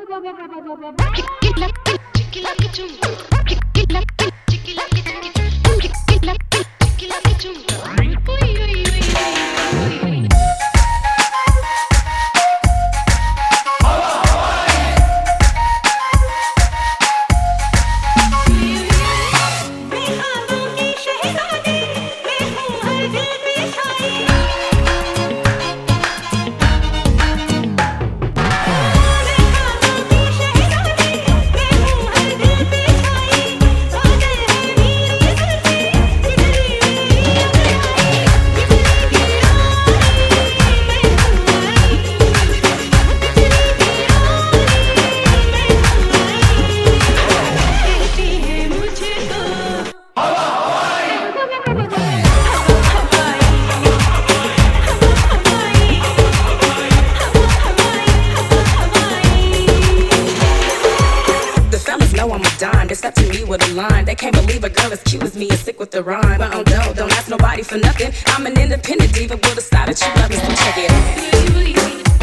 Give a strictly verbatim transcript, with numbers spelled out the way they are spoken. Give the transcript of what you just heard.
Step to me with a line. They can't believe a girl as cute as me is sick with the rhyme. But on dough, don't ask nobody for nothing. I'm an independent diva with a style that you love me, so check it out.